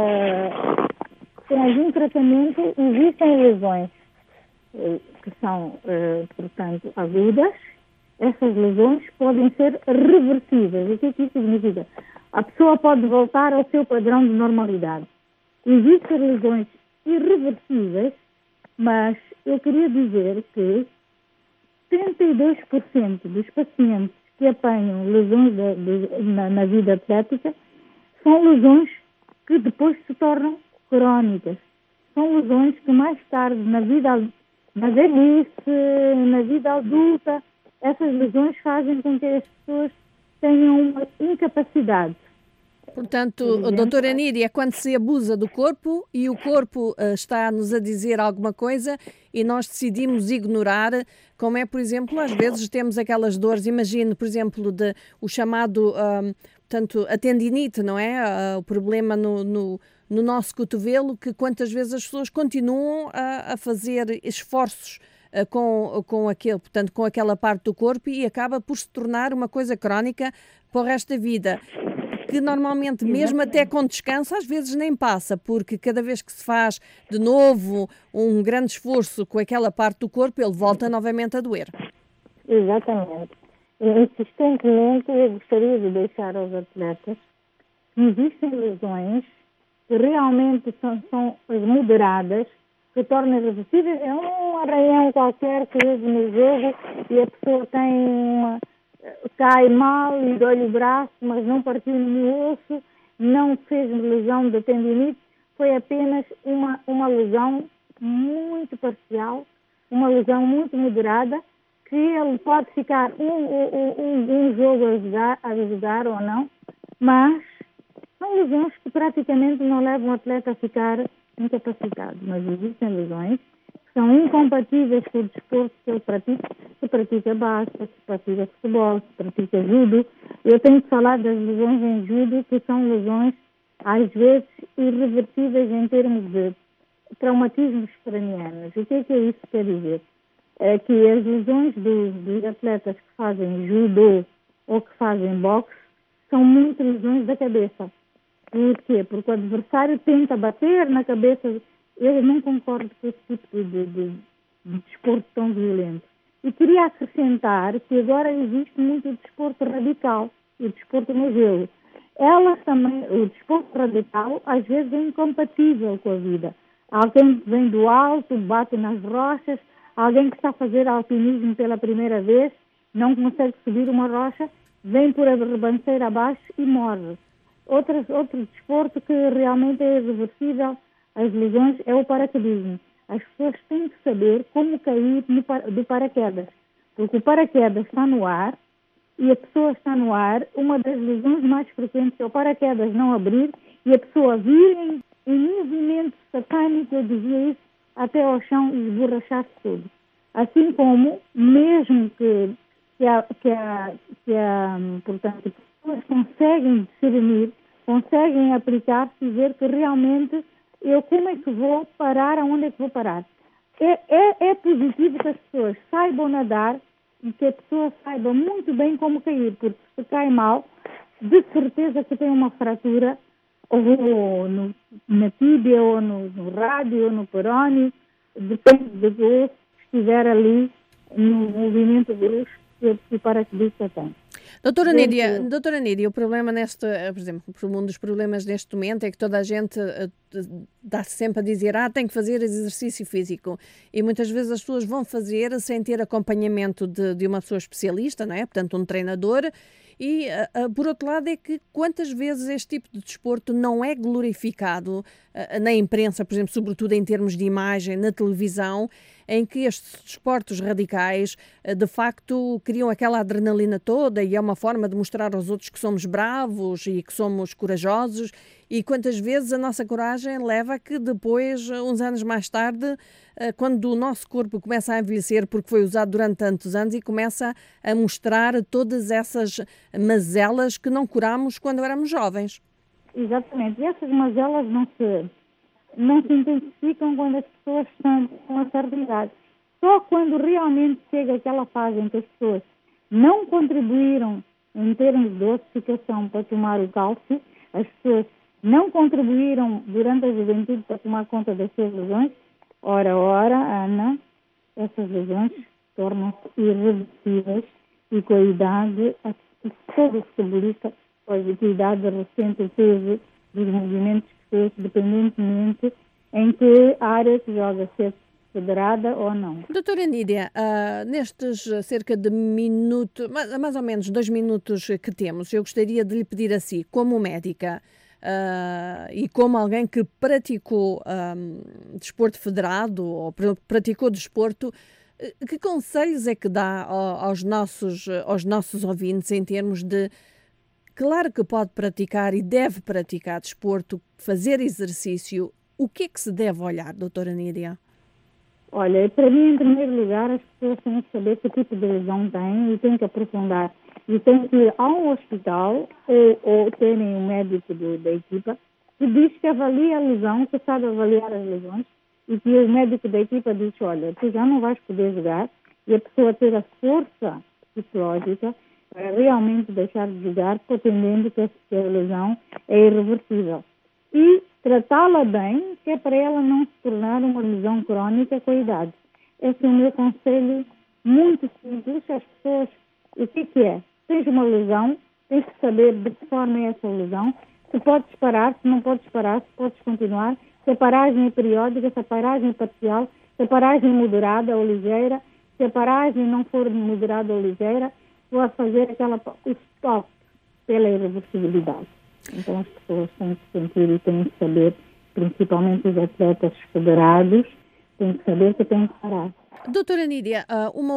tratamento. Existem lesões que são, portanto, agudas. Essas lesões podem ser reversíveis. O que é que isso significa? A pessoa pode voltar ao seu padrão de normalidade. Existem lesões irreversíveis, mas eu queria dizer que 32% dos pacientes que apanham lesões na vida atlética são lesões que depois se tornam crónicas. São lesões que mais tarde, na velhice, na vida adulta, essas lesões fazem com que as pessoas tenham uma incapacidade. Portanto, doutora Nídia, quando se abusa do corpo e o corpo está-nos a dizer alguma coisa e nós decidimos ignorar, como é, por exemplo, às vezes temos aquelas dores, imagine, por exemplo, o chamado, portanto, a tendinite, não é? O problema no nosso cotovelo, que quantas vezes as pessoas continuam a fazer esforços com aquela parte do corpo e acaba por se tornar uma coisa crónica para o resto da vida, que normalmente, mesmo até com descanso, às vezes nem passa, porque cada vez que se faz de novo um grande esforço com aquela parte do corpo, ele volta novamente a doer. Exatamente. Insistentemente, eu gostaria de deixar aos atletas que existem lesões que realmente são moderadas, que tornam irreversíveis. É um arranhão qualquer que houve no jogo e a pessoa cai mal e dói o braço, mas não partiu nenhum osso, não fez lesão de tendinite, foi apenas uma lesão muito parcial, uma lesão muito moderada, que ele pode ficar um jogo a jogar ou não, mas são lesões que praticamente não levam o atleta a ficar incapacitado, mas existem lesões que são incompatíveis com o desporto que ele pratica. Se pratica basquete, se pratica futebol, se pratica judo. Eu tenho que falar das lesões em judo, que são lesões às vezes irreversíveis em termos de traumatismos cranianos. O que é isso que quer dizer? É que as lesões dos atletas que fazem judo ou que fazem boxe são muito lesões da cabeça. Por quê? Porque o adversário tenta bater na cabeça. Eu não concordo com esse tipo de desporto tão violento. E queria acrescentar que agora existe muito o desporto radical e o desporto no gelo. O desporto radical às vezes é incompatível com a vida. Alguém que vem do alto, bate nas rochas, alguém que está a fazer alpinismo pela primeira vez, não consegue subir uma rocha, vem por a ribanceira abaixo e morre. Outro desporto que realmente é irreversível, as lesões, é o paraquedismo. As pessoas têm que saber como cair do paraquedas, porque o paraquedas está no ar e a pessoa está no ar. Uma das lesões mais frequentes é o paraquedas não abrir e a pessoa vir em movimento satânico, eu dizia isso, até ao chão e esborrachar-se tudo. Assim como, mesmo que portanto, as pessoas conseguem discernir, conseguem aplicar-se e ver que realmente como é que vou parar, aonde é que vou parar. É positivo que as pessoas saibam nadar e que a pessoa saiba muito bem como cair, porque se cai mal, de certeza que tem uma fratura ou na tíbia, ou no rádio, ou no perónio, depende do que estiver ali no movimento brusco que o paraquedista tem. Doutora Nídia, o problema por exemplo, um dos problemas neste momento é que toda a gente dá sempre a dizer tem que fazer exercício físico e muitas vezes as pessoas vão fazer sem ter acompanhamento de uma pessoa especialista, não é? Portanto, um treinador. E, por outro lado, é que quantas vezes este tipo de desporto não é glorificado na imprensa, por exemplo, sobretudo em termos de imagem, na televisão, em que estes desportos radicais de facto criam aquela adrenalina toda e é uma forma de mostrar aos outros que somos bravos e que somos corajosos, e quantas vezes a nossa coragem leva a que depois, uns anos mais tarde, quando o nosso corpo começa a envelhecer porque foi usado durante tantos anos e começa a mostrar todas essas mazelas que não curámos quando éramos jovens. Exatamente. E essas mazelas não se intensificam quando as pessoas estão com uma certa idade. Só quando realmente chega aquela fase em que as pessoas não contribuíram em termos de ossificação para tomar o cálcio, as pessoas não contribuíram durante a juventude para tomar conta das suas lesões, ora, Ana, essas lesões tornam-se irreversíveis e com a idade, todo o futebolista, com a idade recente, o peso dos movimentos que fez, dependentemente em que área que joga, se é federada ou não. Doutora Nídia, nestes cerca de minuto, mais ou menos 2 minutos que temos, eu gostaria de lhe pedir assim, como médica, e como alguém que praticou desporto federado ou praticou desporto, que conselhos é que dá aos nossos ouvintes em termos de, claro que pode praticar e deve praticar desporto, fazer exercício, o que é que se deve olhar, doutora Nídia? Olha, para mim, em primeiro lugar, as pessoas têm que saber que tipo de lesão têm e têm que aprofundar. E têm que ir a um hospital ou terem um médico da equipa que diz que avalia a lesão, que sabe avaliar as lesões, e que o médico da equipa diz, olha, tu já não vais poder jogar, e a pessoa ter a força psicológica para realmente deixar de jogar, pretendendo que a lesão é irreversível. E tratá-la bem, que é para ela não se tornar uma lesão crónica com a idade. Esse é o meu conselho muito simples às pessoas. O que é? Tens uma lesão, tens que saber de que forma é essa lesão, se podes parar, se não podes parar, se podes continuar, se a paragem é periódica, se a paragem é parcial, se a paragem é moderada ou ligeira, se a paragem não for moderada ou ligeira, pode fazer o stop pela irreversibilidade. Então as pessoas têm que sentir e têm que saber, principalmente os atletas federados, têm que saber que têm que parar. Doutora Nídia,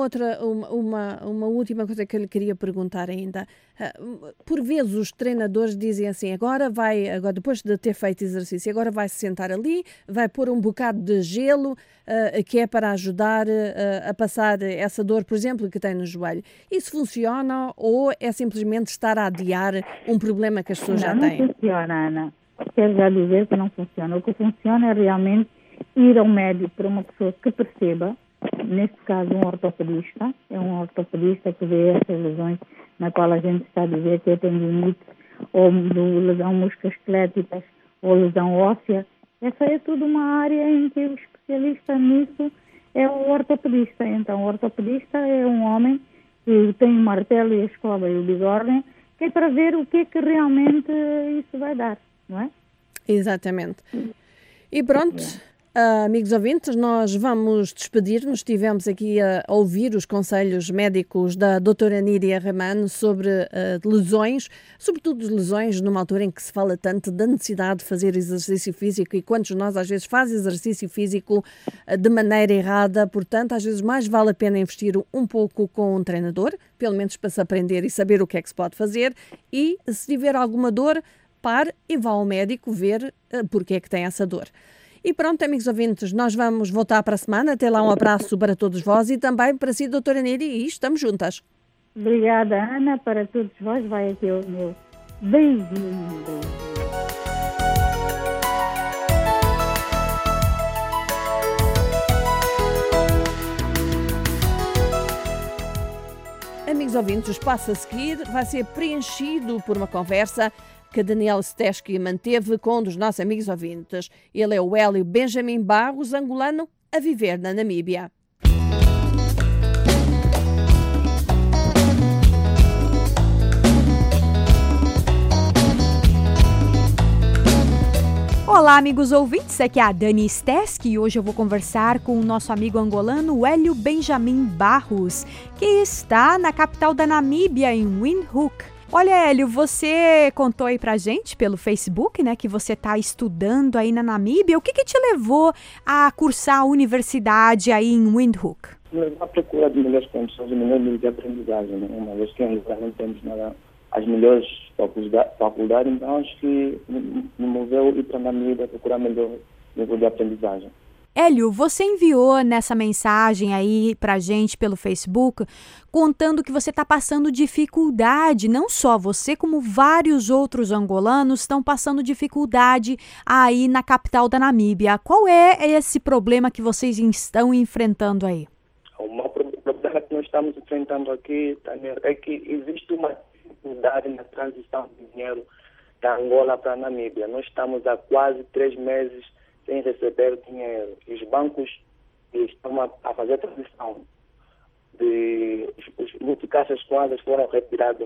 uma última coisa que eu lhe queria perguntar ainda. Por vezes os treinadores dizem assim, agora depois de ter feito exercício, agora vai se sentar ali, vai pôr um bocado de gelo, que é para ajudar a passar essa dor, por exemplo, que tem no joelho. Isso funciona ou é simplesmente estar a adiar um problema que as pessoas já têm? Não funciona, Ana. Quero já dizer que não funciona. O que funciona é realmente ir ao médico para uma pessoa que perceba, neste caso um ortopedista, é um ortopedista que vê essas lesões na qual a gente está a dizer que é tendinite ou lesão musculoesqueléticas ou lesão óssea. Essa é tudo uma área em que o especialista nisso é o ortopedista. Então o ortopedista é um homem que tem o martelo e a escova e o bigorna, que é para ver o que é que realmente isso vai dar, não é? Exatamente. E pronto. Amigos ouvintes, nós vamos despedir-nos. Estivemos aqui a ouvir os conselhos médicos da doutora Nídia Rehman sobre lesões, sobretudo lesões numa altura em que se fala tanto da necessidade de fazer exercício físico e quantos de nós às vezes faz exercício físico de maneira errada. Portanto, às vezes mais vale a pena investir um pouco com um treinador, pelo menos para se aprender e saber o que é que se pode fazer, e se tiver alguma dor, pare e vá ao médico ver porque é que tem essa dor. E pronto, amigos ouvintes, nós vamos voltar para a semana. Até lá, um abraço para todos vós e também para si, doutora Nídia, e estamos juntas. Obrigada, Ana, para todos vós. Vai aqui o meu beijinho. Amigos ouvintes, o espaço a seguir vai ser preenchido por uma conversa que Daniel Stesky manteve com um dos nossos amigos ouvintes. Ele é o Hélio Benjamin Barros, angolano, a viver na Namíbia. Olá, amigos ouvintes, aqui é a Dani Stesky e hoje eu vou conversar com o nosso amigo angolano Hélio Benjamin Barros, que está na capital da Namíbia, em Windhoek. Olha, Hélio, você contou aí pra gente pelo Facebook, né, que você está estudando aí na Namíbia. O que te levou a cursar a universidade aí em Windhoek? A procura de melhores condições e melhor nível de aprendizagem, né? Uma vez que em Angola não temos nada, as melhores faculdades, então acho que me moveu ir para a Namíbia procurar melhor nível de aprendizagem. Hélio, você enviou nessa mensagem aí pra gente pelo Facebook, contando que você está passando dificuldade, não só você, como vários outros angolanos estão passando dificuldade aí na capital da Namíbia. Qual é esse problema que vocês estão enfrentando aí? O maior problema que nós estamos enfrentando aqui, Tânia, é que existe uma dificuldade na transição de dinheiro da Angola para a Namíbia. Nós estamos há quase 3 meses sem receber dinheiro. Os bancos estão a fazer a transição. Os multicaixas quadras foram retirados,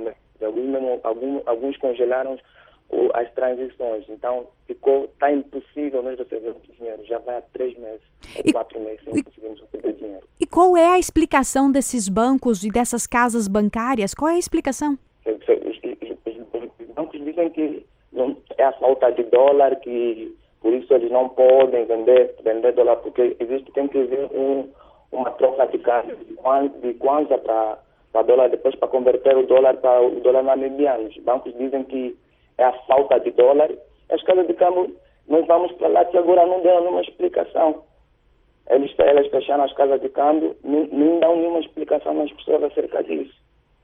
alguns congelaram as transições. Então, está impossível nós recebermos dinheiro. Já vai há 3 meses, 4 meses sem conseguirmos receber dinheiro. E qual é a explicação desses bancos e dessas casas bancárias? Qual é a explicação? Os bancos dizem que é a falta de dólar, que por isso eles não podem vender dólar, porque tem que haver uma troca de kwanza para dólar, depois para converter o dólar para o dólar namibiano. Os bancos dizem que é a falta de dólar. As casas de câmbio, nós vamos para lá que agora não deram nenhuma explicação. Elas fecharam as casas de câmbio, não dão nenhuma explicação às pessoas acerca disso.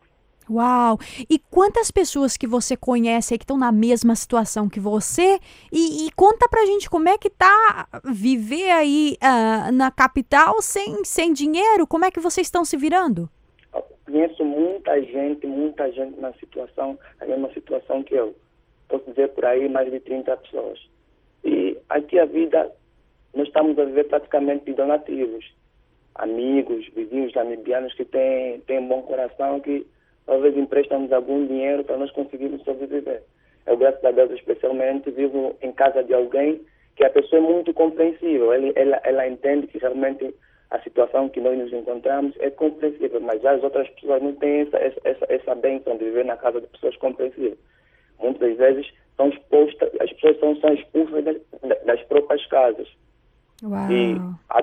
Uau! E quantas pessoas que você conhece aí que estão na mesma situação que você? E conta pra gente como é que tá viver aí na capital sem dinheiro? Como é que vocês estão se virando? Eu conheço muita gente na situação, a mesma situação que eu. Posso dizer por aí mais de 30 pessoas. E aqui a vida, nós estamos a viver praticamente de donativos. Amigos, vizinhos namibianos que têm bom coração, que talvez emprestam-nos algum dinheiro para nós conseguirmos sobreviver. Eu, graças a Deus, especialmente, vivo em casa de alguém que a pessoa é muito compreensível. Ela entende que realmente a situação que nós nos encontramos é compreensível, mas já as outras pessoas não têm essa bênção de viver na casa de pessoas compreensíveis. Muitas vezes são expostas, as pessoas são expulsas das próprias casas. Uau. E há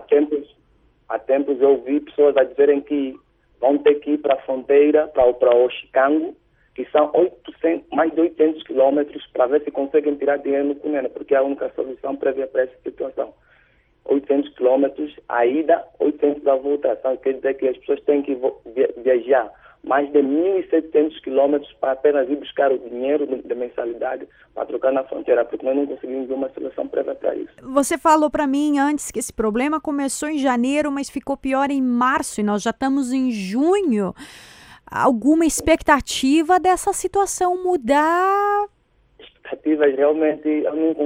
tempos eu ouvi pessoas a dizerem que vão ter que ir para a fronteira, para o Chicango, que são mais de 800 quilômetros, para ver se conseguem tirar dinheiro no Cunene, porque é a única solução prévia para essa situação. 800 quilômetros a ida, 800 a volta. Então, quer dizer que as pessoas têm que viajar mais de 1.700 quilômetros para apenas ir buscar o dinheiro da mensalidade para trocar na fronteira, porque nós não conseguimos ver uma solução prévia para isso. Você falou para mim antes que esse problema começou em janeiro, mas ficou pior em março e nós já estamos em junho. Alguma expectativa dessa situação mudar? Expectativas realmente eu não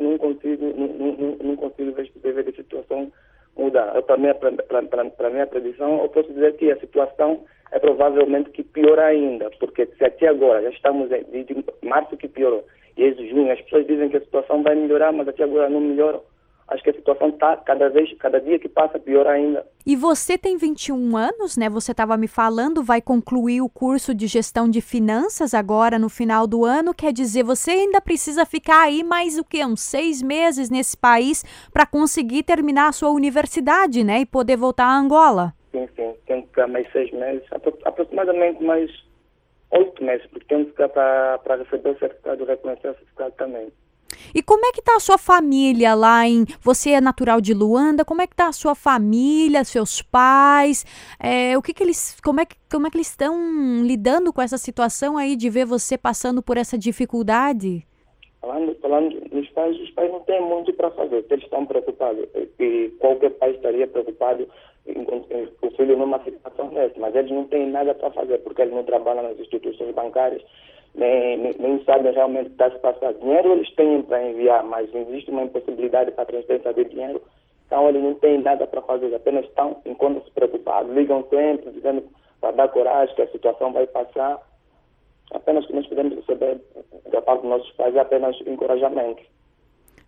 consigo ver a situação mudar. Para minha predição, eu posso dizer que a situação é provavelmente que piora ainda, porque se até agora já estamos de março que piorou, e desde junho as pessoas dizem que a situação vai melhorar, mas até agora não melhora. Acho que a situação está cada dia que passa pior ainda. E você tem 21 anos, né? Você estava me falando, vai concluir o curso de gestão de finanças agora no final do ano. Quer dizer, você ainda precisa ficar aí mais uns 6 meses nesse país para conseguir terminar a sua universidade, né? E poder voltar a Angola. Sim. Tenho que ficar mais 6 meses, aproximadamente mais 8 meses, porque tenho que ficar para receber o certificado, reconhecer o certificado também. E como é que está a sua família lá Você é natural de Luanda, como é que está a sua família, seus pais? Como é que eles estão lidando com essa situação aí de ver você passando por essa dificuldade? Falando nos pais, os pais não têm muito para fazer, eles estão preocupados. E qualquer pai estaria preocupado em o filho numa situação dessa, mas eles não têm nada para fazer, porque eles não trabalham nas instituições bancárias, nem sabem realmente o que está se passando. Dinheiro eles têm para enviar, mas existe uma impossibilidade para transferência de dinheiro, então eles não têm nada para fazer, apenas estão enquanto se preocupados. Ligam sempre, dizendo para dar coragem que a situação vai passar. Apenas que nós podemos receber da parte dos nossos pais é apenas encorajamento.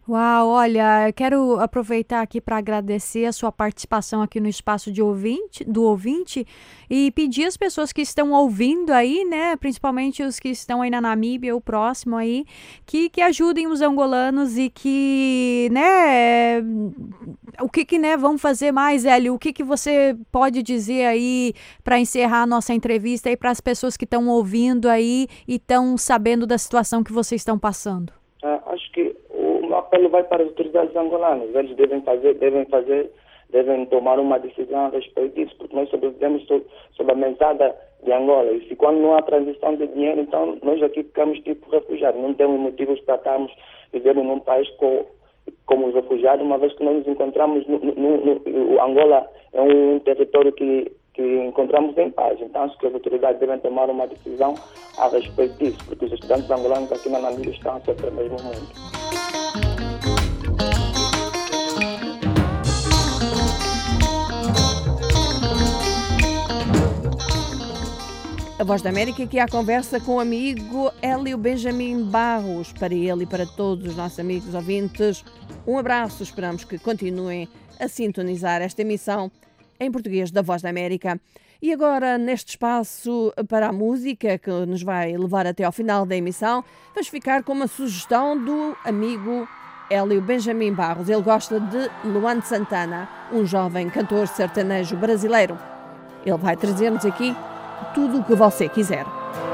Uau, olha, quero aproveitar aqui para agradecer a sua participação aqui no espaço do ouvinte e pedir às pessoas que estão ouvindo aí, né, principalmente os que estão aí na Namíbia, o próximo aí, que ajudem os angolanos e que, né, o que né, vão fazer mais, Hélio? O que você pode dizer aí para encerrar a nossa entrevista aí para as pessoas que estão ouvindo aí e estão sabendo da situação que vocês estão passando? Acho que o apelo vai para as autoridades angolanas. Eles devem tomar uma decisão a respeito disso, porque nós sobrevivemos sob a mesada de Angola. E se quando não há transição de dinheiro, então nós aqui ficamos tipo refugiados. Não temos motivos para estarmos vivendo num país como os refugiados, uma vez que nós nos encontramos o Angola é um território que encontramos em paz. Então acho que as autoridades devem tomar uma decisão a respeito disso, porque os estudantes angolanos aqui na Namíbia estão a sofrer mesmo muito. A Voz da América aqui à conversa com o amigo Hélio Benjamin Barros. Para ele e para todos os nossos amigos ouvintes, um abraço. Esperamos que continuem a sintonizar esta emissão em português da Voz da América. E agora, neste espaço para a música, que nos vai levar até ao final da emissão, vamos ficar com uma sugestão do amigo Hélio Benjamin Barros. Ele gosta de Luan Santana, um jovem cantor sertanejo brasileiro. Ele vai trazer-nos aqui tudo o que você quiser.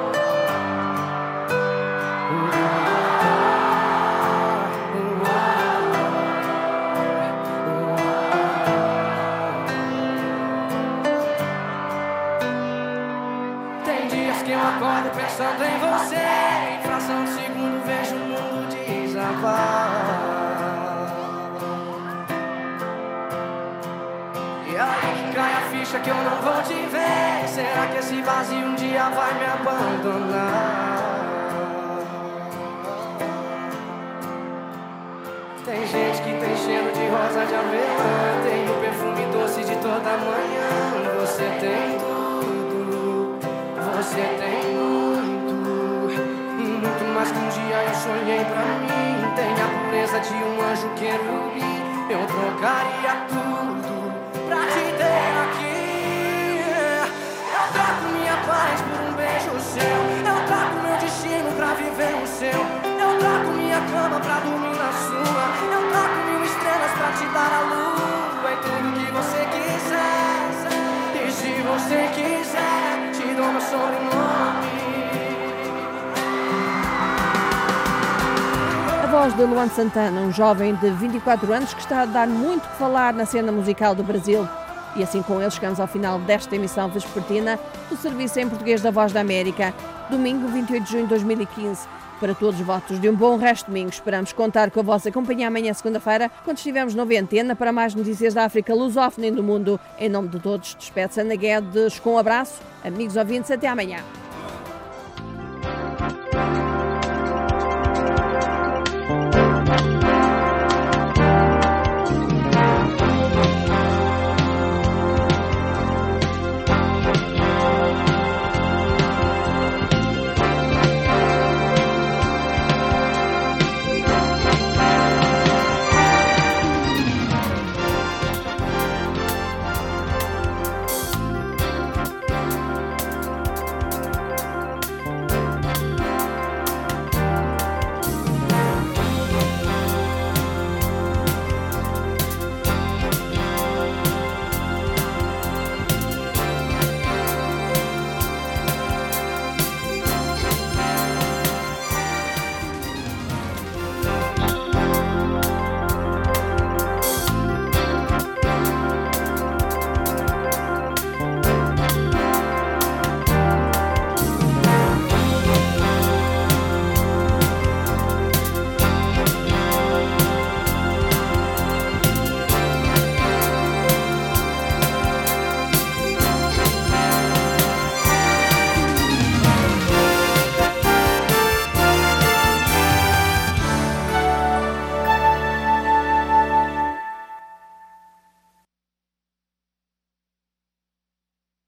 Tem dias que eu acordo pensando em você, em fração de segundo vejo o mundo desabar. E aí que cai a ficha que eu não vou te ver. Será que esse vazio um dia vai me abandonar? Tem gente que tem cheiro de rosa de avelã, tem o perfume doce de toda manhã. Você tem tudo, você tem muito mais que um dia eu sonhei pra mim. Tem a pureza de um anjo querubim. Eu trocaria tudo pra te ter aqui. Eu troco minha paz por um beijo seu. Eu troco meu destino pra viver o seu. Eu troco minha cama pra dormir na sua. Eu troco 1000 estrelas pra te dar a lua. E tudo que você quiser. E se você quiser, te dou meu sobrenome. A voz de Luan Santana, um jovem de 24 anos que está a dar muito que falar na cena musical do Brasil. E assim com ele chegamos ao final desta emissão vespertina do Serviço em Português da Voz da América, domingo 28 de junho de 2015. Para todos os votos de um bom resto de domingo, esperamos contar com a vossa companhia amanhã, segunda-feira, quando estivermos na antena para mais notícias da África lusófona e do mundo. Em nome de todos, despede-se Ana Guedes com um abraço. Amigos ouvintes, até amanhã.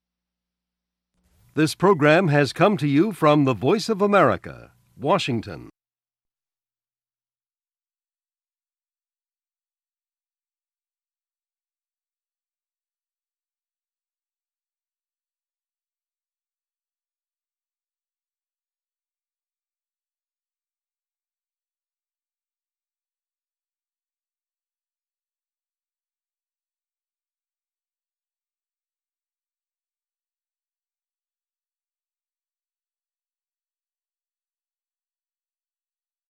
This program has come to you from the Voice of America, Washington.